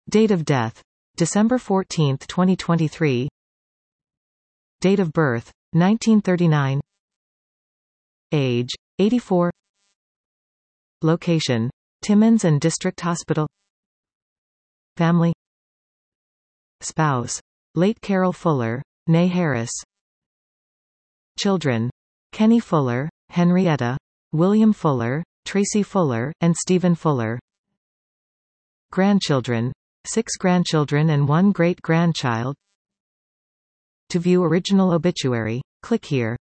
Date of death: December 14, 2023. Date of birth: 1939. Age: 84. Location: Timmins and District Hospital. Family. Spouse: late Carol Fuller, née Harris. Children: Kenny Fuller, Henrietta, William Fuller, Tracy Fuller, and Stephen Fuller. Grandchildren: 6 grandchildren and 1 great-grandchild. To view original obituary, click here.